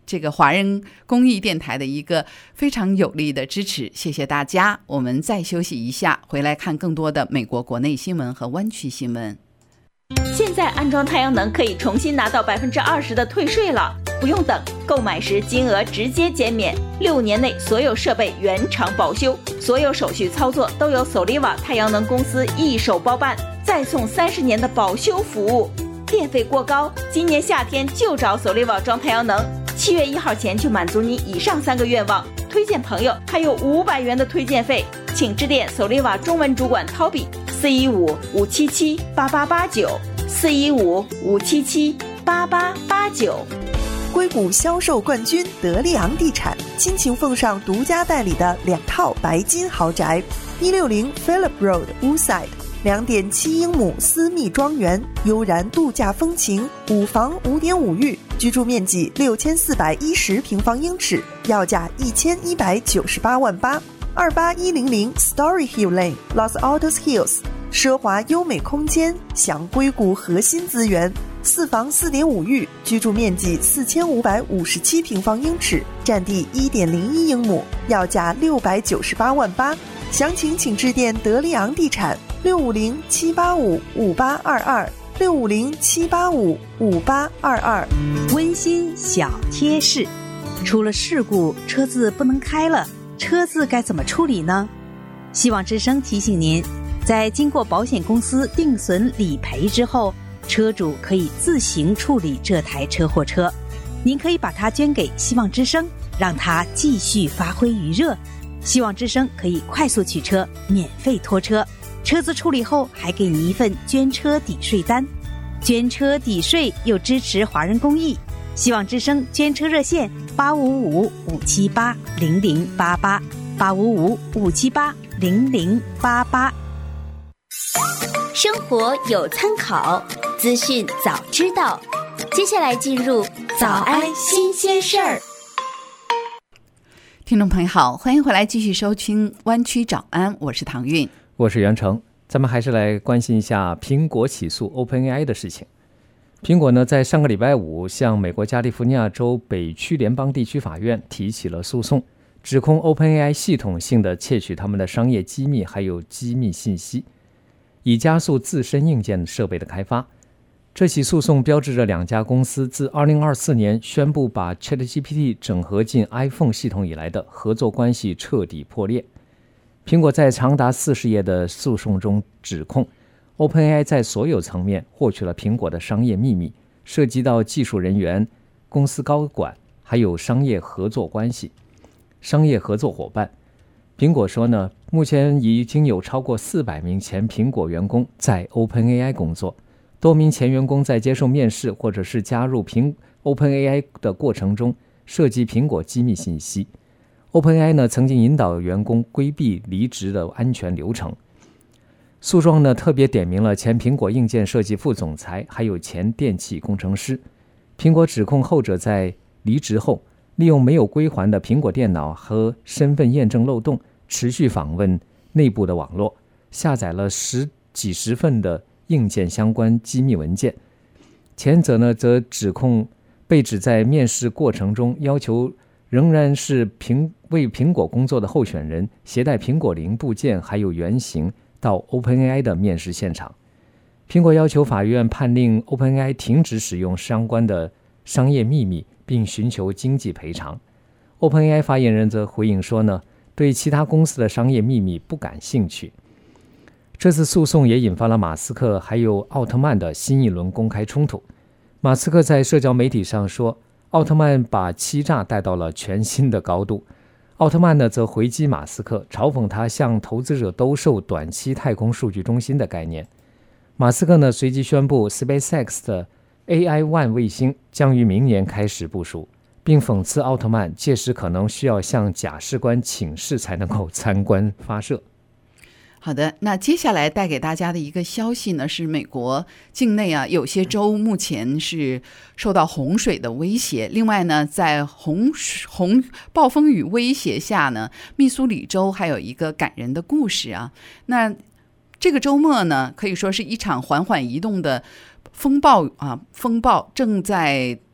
这个华人公益电台的一个非常有力的支持，谢谢大家。我们再休息一下，回来看更多的美国国内新闻和湾区新闻。 现在安装太阳能可以重新拿到百分之二十的退税了，不用等，购买时金额直接减免，六年内所有设备原厂保修，所有手续操作都由索利瓦太阳能公司一手包办，再送三十年的保修服务。电费过高，今年夏天就找索利瓦装太阳能，七月一号前就满足你以上三个愿望，推荐朋友还有五百元的推荐费，请致电索利瓦中文主管涛比。四一五五七七八八八九，四一五五七七八八八九。 硅谷销售冠军德利昂地产倾情奉上独家代理的两套白金豪宅，一六零 Phillip Road Woodside， 两点七英亩私密庄园，悠然度假风情，五房五点五浴，居住面积六千四百一十平方英尺，要价一千一百九十八万八。二八一零零 Story Hill Lane Los Altos Hills， 奢华优美空间，享硅谷核心资源，四房四点五浴，居住面积四千五百五十七平方英尺，占地一点零一英亩，要价六百九十八万八。详情请致电德利昂地产六五零七八五五八二二六五零七八五五八二二。 温馨小贴士：出了事故，车子不能开了，车子该怎么处理呢？希望之声提醒您，在经过保险公司定损理赔之后，车主可以自行处理这台车祸车。您可以把它捐给希望之声，让它继续发挥余热。希望之声可以快速取车，免费拖车，车子处理后还给你一份捐车抵税单，捐车抵税又支持华人公益。希望之声捐车热线八五五五七八零零八八八五五五七八零零八八。 生活有参考，资讯早知道。接下来进入早安新鲜事儿。 听众朋友好，欢迎回来继续收听湾区早安，我是唐韵， 我是袁成。咱们还是来关心一下苹果起诉 OpenAI 的事情。苹果呢，在上个礼拜五向美国加利福尼亚州北区联邦地区法院提起了诉讼，指控 OpenAI 系统性的窃取他们的商业机密还有机密信息，以加速自身硬件设备的开发。这起诉讼标志着两家公司自二零二四年宣布把 ChatGPT 整合进 iPhone 系统以来的合作关系彻底破裂。苹果在长达四十页的诉讼中指控 OpenAI 在所有层面获取了苹果的商业秘密，涉及到技术人员、公司高管还有商业合作关系、商业合作伙伴。苹果说呢，目前已经有超过四百名前苹果员工在 OpenAI 工作，多名前员工在接受面试或者是加入苹 OpenAI 的过程中涉及苹果机密信息。OpenAI 呢曾经引导员工规避离职的安全流程。诉状呢特别点名了前苹果硬件设计副总裁还有前电气工程师。苹果指控后者在离职后利用没有归还的苹果电脑和身份验证漏洞，持续访问内部的网络，下载了十几十份的硬件相关机密文件。前者呢则指控被指在面试过程中要求仍然是苹为苹果工作的候选人携带苹果零部件还有原型到 OpenAI 的面试现场。苹果要求法院判令 OpenAI 停止使用相关的商业秘密，并寻求经济赔偿。OpenAI 发言人则回应说呢，对其他公司的商业秘密不感兴趣。这次诉讼也引发了马斯克还有奥特曼的新一轮公开冲突。马斯克在社交媒体上说，奥特曼把欺诈带到了全新的高度。奥特曼呢则回击马斯克，嘲讽他向投资者兜售短期太空数据中心的概念。马斯克呢随即宣布 SpaceX 的 A I One 卫星将于明年开始部署，并讽刺奥特曼届时可能需要向假释官请示才能够参观发射。 好的，那接下来带给大家的一个消息呢，是美国境内啊有些州目前是受到洪水的威胁。另外呢，在洪洪暴风雨威胁下呢，密苏里州还有一个感人的故事啊。那这个周末呢，可以说是一场缓缓移动的风暴啊，风暴正在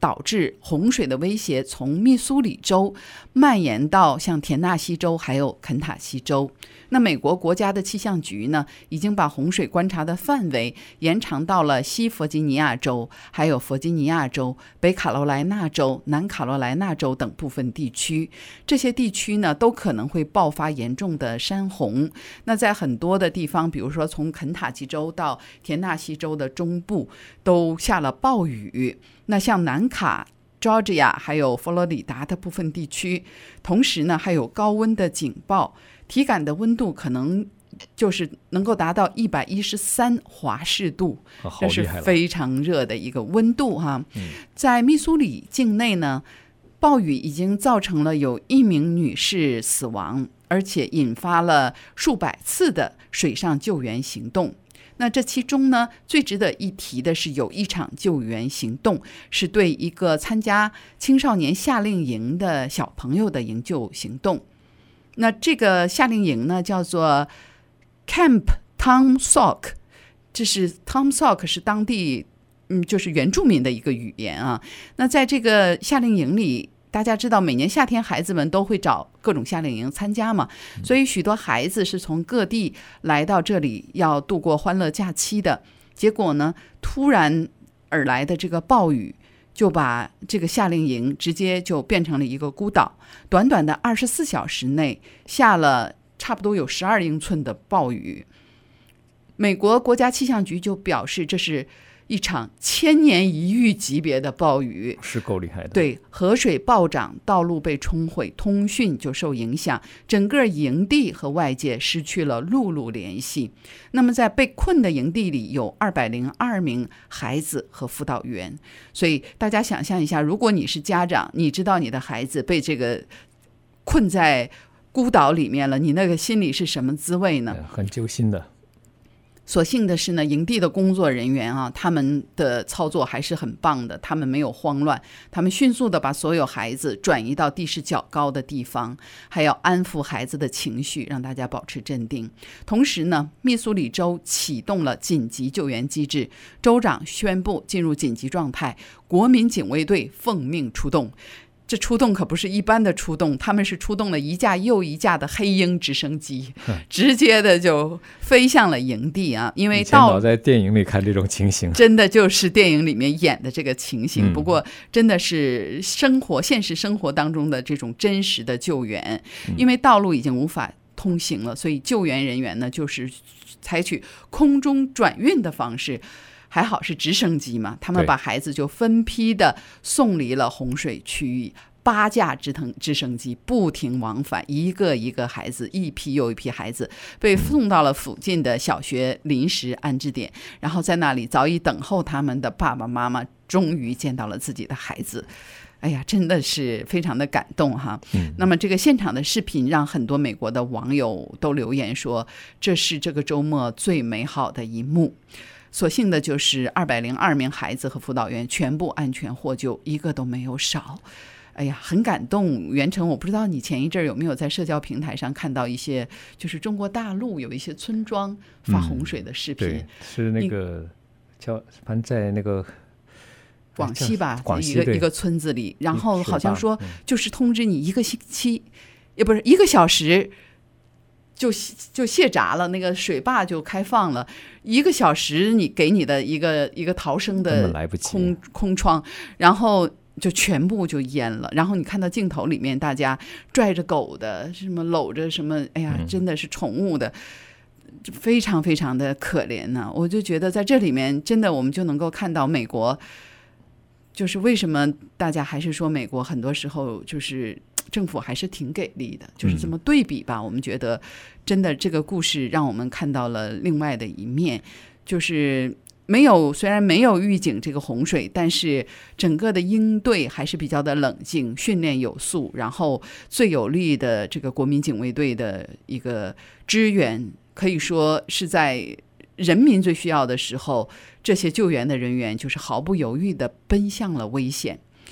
导致洪水的威胁从密苏里州蔓延到像田纳西州还有肯塔基州。那美国国家的气象局呢，已经把洪水观察的范围延长到了西弗吉尼亚州、还有弗吉尼亚州、北卡罗来纳州、南卡罗来纳州等部分地区。这些地区呢，都可能会爆发严重的山洪。那在很多的地方，比如说从肯塔基州到田纳西州的中部，都下了暴雨。那像南卡、Georgia 还有佛罗里达的部分地区，同时呢还有高温的警报，体感的温度可能就是能够达到一百一十三华氏度，这是非常热的一个温度哈。嗯、在密苏里境内呢，暴雨已经造成了有一名女士死亡，而且引发了数百次的水上救援行动。那这其中呢，最值得一提的是有一场救援行动是对一个参加青少年夏令营的小朋友的营救行动。那这个夏令营呢叫做 Camp Tom Sauk， 这是 Tom Sauk 是当地嗯就是原住民的一个语言啊。那在这个夏令营里，大家知道每年夏天孩子们都会找各种夏令营参加嘛，所以许多孩子是从各地来到这里要度过欢乐假期的。结果呢，突然而来的这个暴雨就把这个夏令营直接就变成了一个孤岛，短短的二十四小时内下了差不多有十二英寸的暴雨。美国国家气象局就表示，这是一场千年一遇级别的暴雨， 是够厉害的。 对，河水暴涨，道路被冲毁，通讯就受影响，整个营地和外界失去了陆路联系。那么在被困的营地里有二百零二名孩子和辅导员，所以大家想象一下，如果你是家长，你知道你的孩子被这个困在孤岛里面了，你那个心里是什么滋味呢？ 很揪心的。 所幸的是呢，营地的工作人员啊，他们的操作还是很棒的，他们没有慌乱，他们迅速的把所有孩子转移到地势较高的地方，还要安抚孩子的情绪，让大家保持镇定。同时呢，密苏里州启动了紧急救援机制，州长宣布进入紧急状态，国民警卫队奉命出动。这出动可不是一般的出动，他们是出动了一架又一架的黑鹰直升机，直接的就飞向了营地啊！因为到以前老在电影里看这种情形， 真的就是电影里面演的这个情形。 嗯、 不过真的是生活现实生活当中的这种真实的救援，因为道路已经无法通行了，所以救援人员呢就是采取空中转运的方式。还好是直升机嘛，他们把孩子就分批的送离了洪水区域，八架直腾直升机不停往返，一个一个孩子，一批又一批孩子被送到了附近的小学临时安置点，然后在那里早已等候他们的爸爸妈妈终于见到了自己的孩子。哎呀，真的是非常的感动哈。嗯、那么这个现场的视频让很多美国的网友都留言说，这是这个周末最美好的一幕。所幸的就是二百零二名孩子和辅导员全部安全获救，一个都没有少。哎呀，很感动。袁成，我不知道你前一阵有没有在社交平台上看到一些，就是中国大陆有一些村庄发洪水的视频。 嗯、对，是那个叫反正在那个广西吧， 广西一个一个村子里，然后好像说就是通知你一个星期，也不是一个小时。就就泄闸了，那个水坝就开放了，一个小时你给你的一个一个逃生的空空窗，然后就全部就淹了。然后你看到镜头里面大家拽着狗的，什么搂着什么，哎呀，真的是宠物的，非常非常的可怜呢、啊。我就觉得在这里面真的我们就能够看到美国，就是为什么大家还是说美国很多时候就是政府还是挺给力的，就是这么对比吧、嗯、我们觉得真的这个故事让我们看到了另外的一面，就是没有虽然没有预警这个洪水，但是整个的应对还是比较的冷静，训练有素，然后最有力的这个国民警卫队的一个支援，可以说是在人民最需要的时候，这些救援的人员就是毫不犹豫地奔向了危险。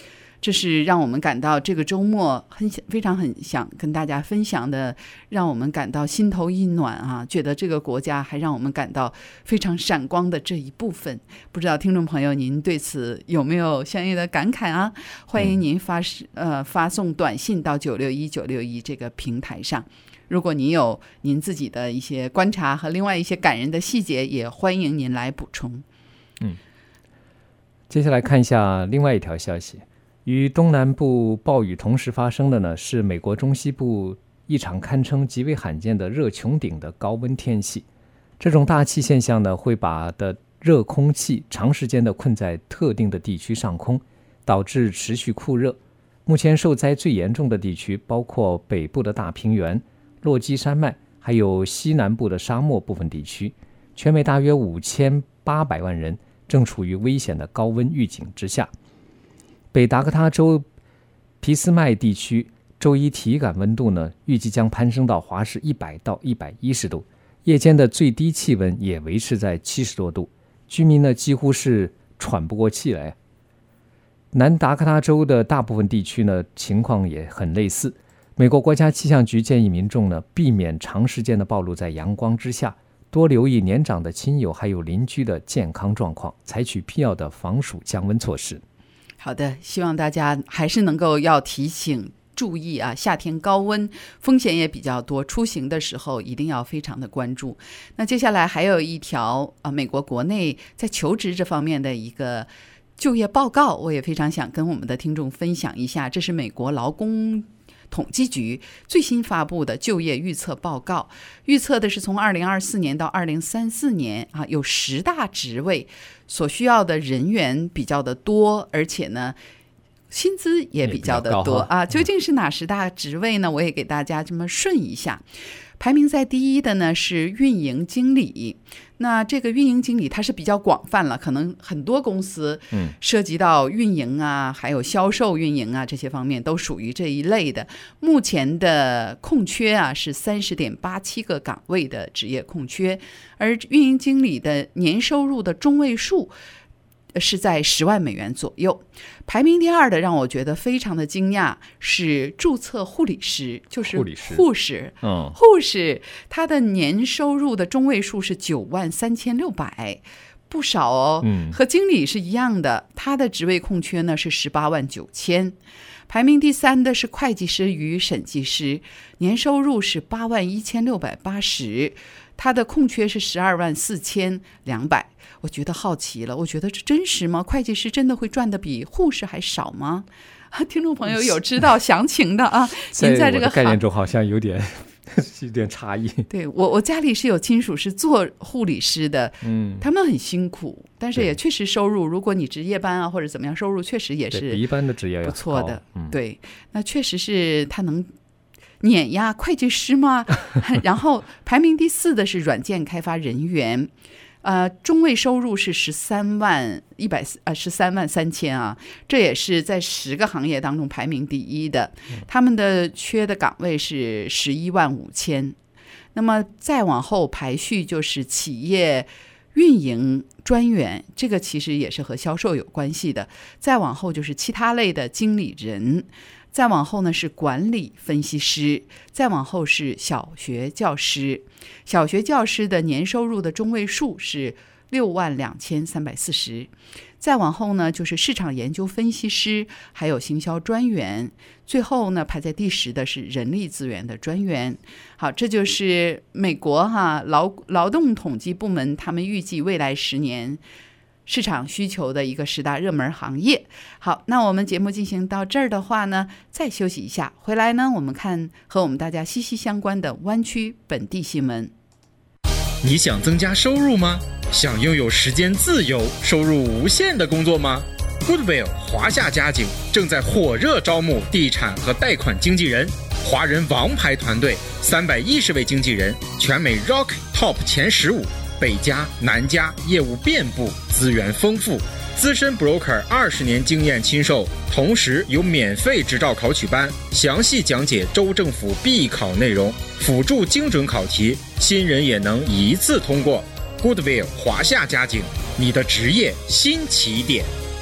这是让我们感到这个周末很非常很想跟大家分享的，让我们感到心头一暖啊，觉得这个国家还让我们感到非常闪光的这一部分。不知道听众朋友您对此有没有相应的感慨啊？欢迎您发呃发送短信到九六一九六一这个平台上。如果您有您自己的一些观察和另外一些感人的细节，也欢迎您来补充。 嗯，接下来看一下另外一条消息。与东南部暴雨同时发生的呢，是美国中西部一场堪称极为罕见的热穹顶的高温天气。这种大气现象呢，会把的热空气长时间的困在特定的地区上空，导致持续酷热。目前受灾最严重的地区包括北部的大平原、落基山脉，还有西南部的沙漠部分地区。全美大约五千八百万人正处于危险的高温预警之下。北达科他州皮斯麦地区周一体感温度呢，预计将攀升到华氏一百到一百一十度，夜间的最低气温也维持在七十多度，居民呢几乎是喘不过气来。南达科他州的大部分地区呢情况也很类似。美国国家气象局建议民众呢避免长时间的暴露在阳光之下，多留意年长的亲友还有邻居的健康状况，采取必要的防暑降温措施。 好的，希望大家还是能够要提醒注意啊，夏天高温风险也比较多，出行的时候一定要非常的关注。那接下来还有一条啊，美国国内在求职这方面的一个就业报告，我也非常想跟我们的听众分享一下。这是美国劳工统计局最新发布的就业预测报告，预测的是从二零二四年到二零三四年啊，有十大职位所需要的人员比较的多，而且呢薪资也比较的多啊。究竟是哪十大职位呢？我也给大家这么顺一下。排名在第一的呢是运营经理。那这个运营经理它是比较广泛了，可能很多公司涉及到运营啊，还有销售运营啊，这些方面都属于这一类的。目前的空缺啊是三十点八七个岗位的职业空缺，而运营经理的年收入的中位数是在十万美元左右。排名第二的让我觉得非常的惊讶是注册护理师，就是护士护士、嗯、护士他的年收入的中位数是九万三千六百，不少哦、嗯、和经理是一样的，他的职位空缺呢是十八万九千。排名第三的是会计师与审计师，年收入是八万一千六百八十，他的空缺是十二万四千两百。我觉得好奇了，我觉得这真实吗？会计师真的会赚的比护士还少吗？啊，听众朋友有知道详情的啊？您在这个概念中好像有点有点差异。 对，我我家里是有亲属是做护理师的，嗯，他们很辛苦，但是也确实收入，如果你值夜班啊或者怎么样，收入确实也是比一般的职业不错的。嗯、对，那确实是他能碾压会计师吗？然后排名第四的是软件开发人员。呃，中位收入是十三万一百呃十三万三千啊，这也是在十个行业当中排名第一的。他们的缺的岗位是十一万五千。那么再往后排序就是企业运营专员，这个其实也是和销售有关系的。再往后就是其他类的经理人。再往后呢是管理分析师，再往后是小学教师。小学教师的年收入的中位数是六万两千三百四十。再往后呢就是市场研究分析师，还有行销专员。最后呢排在第十的是人力资源的专员。好，这就是美国哈劳劳动统计部门他们预计未来十年市场需求的一个十大热门行业。好，那我们节目进行到这儿的话呢，再休息一下，回来呢，我们看和我们大家息息相关的湾区本地新闻。 你想增加收入吗？想拥有时间自由、收入无限的工作吗？ Goodwill 华夏家景正在火热招募地产和贷款经纪人，华人王牌团队，三百一十位经纪人，全美 Rock Top 前十五。北加南加，业务遍布，资源丰富，资深 broker 二十年经验亲授，同时有免费执照考取班，详细讲解州政府必考内容，辅助精准考题，新人也能一次通过。Goodwill 华夏家景，你的职业新起点。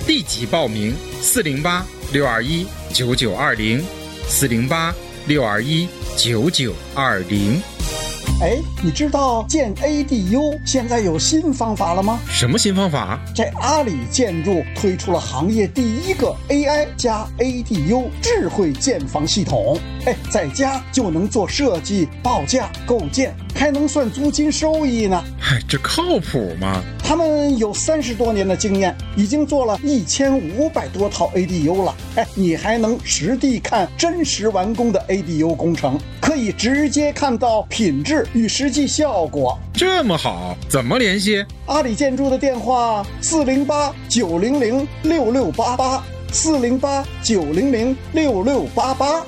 立即报名四零八六二一九九二零四零八六二一九九二零。 哎，你知道建 A D U 现在有新方法了吗？ 什么新方法？ 这阿里建筑推出了行业第一个 A I 加 A D U 智慧建房系统。哎，在家就能做设计、报价、构建，还能算租金收益呢。 哎，这靠谱吗？ 他们有三十多年的经验，已经做了一千五百多套 A D U 了。哎，你还能实地看真实完工的 A D U 工程，可以直接看到品质与实际效果。 这么好，怎么联系？ 阿里建筑的电话四零八九零零六六八八，四零八九零零六六八八。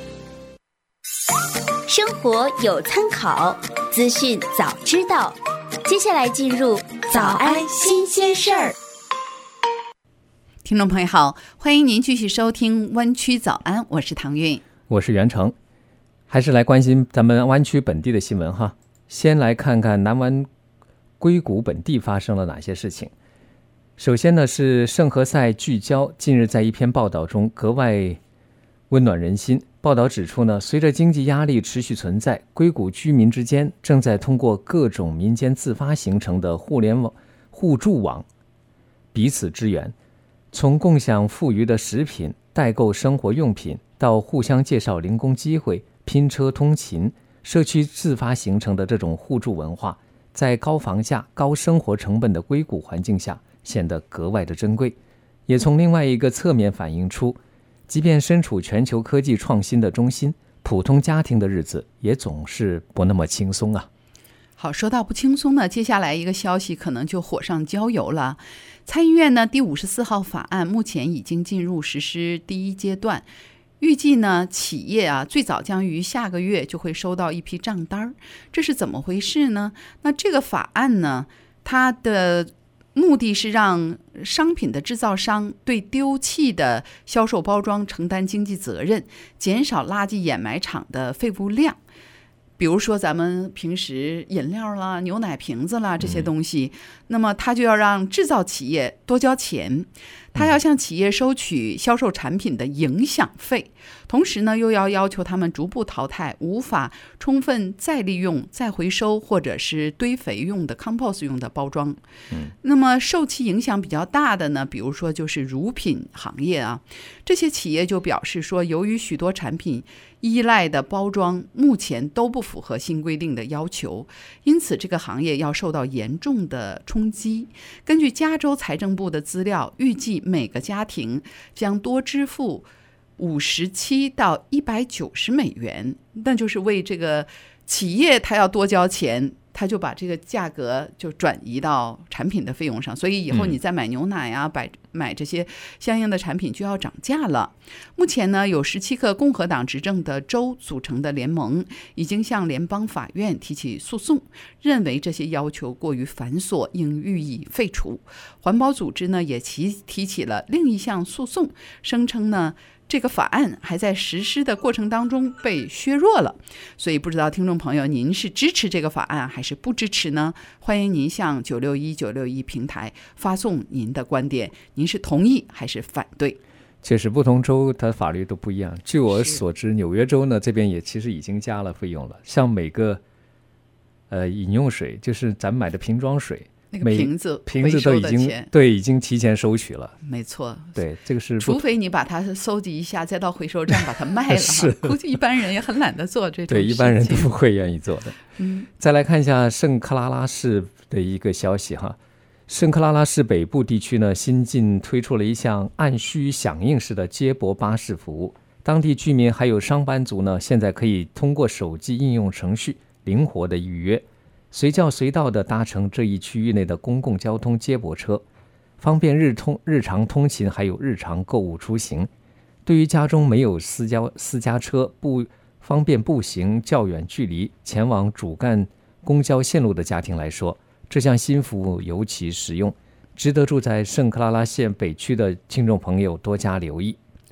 生活有参考，资讯早知道。接下来进入早安新鲜事儿。 听众朋友好，欢迎您继续收听湾区早安，我是唐韵， 我是袁成。还是来关心咱们湾区本地的新闻哈。先来看看南湾硅谷本地发生了哪些事情。首先呢是圣何塞聚焦，近日在一篇报道中格外温暖人心。报道指出呢，随着经济压力持续存在，硅谷居民之间正在通过各种民间自发形成的互联网互助网彼此支援，从共享富余的食品、代购生活用品，到互相介绍零工机会、拼车通勤，社区自发形成的这种互助文化，在高房价、高生活成本的硅谷环境下显得格外的珍贵，也从另外一个侧面反映出，即便身处全球科技创新的中心，普通家庭的日子也总是不那么轻松啊。 好，说到不轻松呢，接下来一个消息可能就火上浇油了。参议院呢第五十四号法案目前已经进入实施第一阶段，预计呢企业啊最早将于下个月就会收到一批账单。这是怎么回事呢？那这个法案呢，它的目的是让商品的制造商对丢弃的销售包装承担经济责任，减少垃圾掩埋场的废物量。比如说咱们平时饮料啦、牛奶瓶子啦这些东西，嗯、那么他就要让制造企业多交钱，他要向企业收取销售产品的影响费，同时呢又要要求他们逐步淘汰无法充分再利用、再回收或者是堆肥用的 compost 用的包装。嗯、那么受其影响比较大的呢，比如说就是乳品行业啊，这些企业就表示说，由于许多产品依赖的包装目前都不符合新规定的要求，因此这个行业要受到严重的冲击。根据加州财政部的资料，预计每个家庭将多支付五十七到一百九十美元，那就是为这个企业他要多交钱，他就把这个价格就转移到产品的费用上，所以以后你再买牛奶啊、买买这些相应的产品就要涨价了。目前呢，有十七个共和党执政的州组成的联盟已经向联邦法院提起诉讼，认为这些要求过于繁琐，应予以废除。环保组织呢也提提起了另一项诉讼，声称呢这个法案还在实施的过程当中被削弱了。所以不知道听众朋友您是支持这个法案还是不支持呢？欢迎您向九六一九六一平台发送您的观点，您是同意还是反对？ 确实不同州它的法律都不一样。据我所知，纽约州呢这边也其实已经加了费用了，像每个呃饮用水，就是咱们买的瓶装水， 那个瓶子瓶子都已经对已经提前收取了。 没错， 对，这个是除非你把它搜集一下，再到回收站把它卖了。是，估计一般人也很懒得做这种事情。 对，一般人都不会愿意做的。嗯，再来看一下圣克拉拉市的一个消息哈。圣克拉拉市北部地区呢，新近推出了一项按需响应式的接驳巴士服务，当地居民还有上班族呢，现在可以通过手机应用程序灵活的预约，随叫随到的搭乘这一区域内的公共交通接驳车，方便日通日常通勤还有日常购物出行。对于家中没有私家私家车，不方便步行较远距离前往主干公交线路的家庭来说，这项新服务尤其实用，值得住在圣克拉拉县北区的听众朋友多加留意。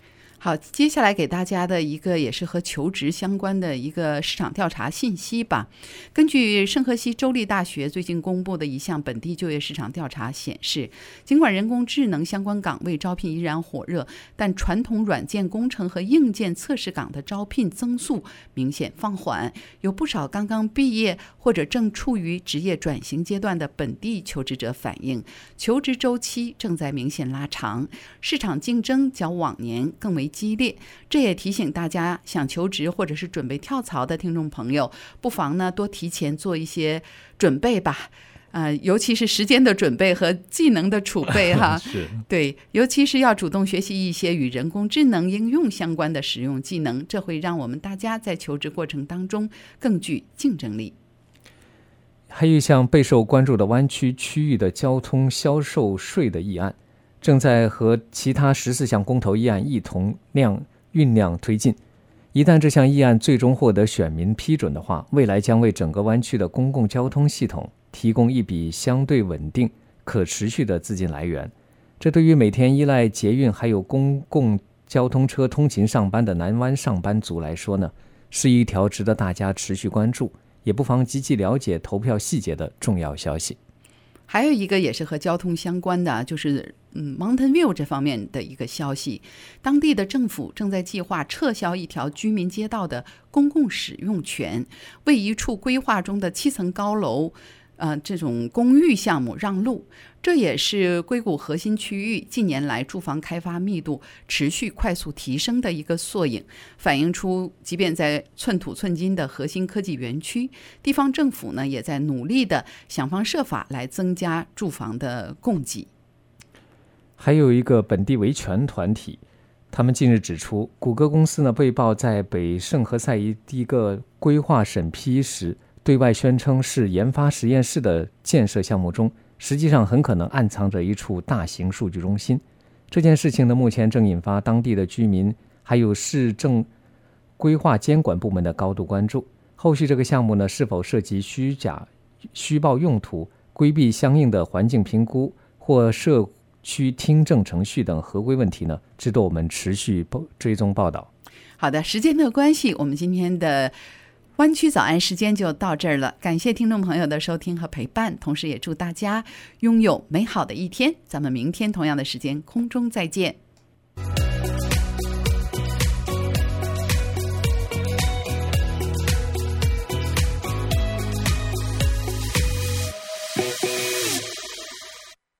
好，接下来给大家的一个也是和求职相关的一个市场调查信息吧。根据圣荷西州立大学最近公布的一项本地就业市场调查显示，尽管人工智能相关岗位招聘依然火热，但传统软件工程和硬件测试岗的招聘增速明显放缓。有不少刚刚毕业或者正处于职业转型阶段的本地求职者反映，求职周期正在明显拉长，市场竞争较往年更为激烈。这也提醒大家，想求职或者是准备跳槽的听众朋友，不妨呢多提前做一些准备吧。呃，尤其是时间的准备和技能的储备哈， 是对，尤其是要主动学习一些与人工智能应用相关的实用技能，这会让我们大家在求职过程当中更具竞争力。 还有一项备受关注的湾区区域的交通销售税的议案，正在和其他十四项公投议案一同酿酝酿推进。一旦这项议案最终获得选民批准的话，未来将为整个湾区的公共交通系统提供一笔相对稳定、可持续的资金来源。这对于每天依赖捷运还有公共交通车通勤上班的南湾上班族来说呢，是一条值得大家持续关注，也不妨积极了解投票细节的重要消息。 还有一个也是和交通相关的，就是嗯 Mountain View 这方面的一个消息，当地的政府正在计划撤销一条居民街道的公共使用权，为一处规划中的七层高楼呃，这种公寓项目让路。这也是硅谷核心区域近年来住房开发密度持续快速提升的一个缩影，反映出即便在寸土寸金的核心科技园区，地方政府呢也在努力的想方设法来增加住房的供给。 还有一个本地维权团体，他们近日指出，谷歌公司呢被曝在北圣何塞一个规划审批时对外宣称是研发实验室的建设项目中，实际上很可能暗藏着一处大型数据中心。这件事情呢，目前正引发当地的居民还有市政规划监管部门的高度关注。后续这个项目呢，是否涉及虚假、虚报用途、规避相应的环境评估或社区听证程序等合规问题呢，值得我们持续追踪报道。 好的，时间的关系，我们今天的湾区早安时间就到这儿了，感谢听众朋友的收听和陪伴，同时也祝大家拥有美好的一天，咱们明天同样的时间空中再见。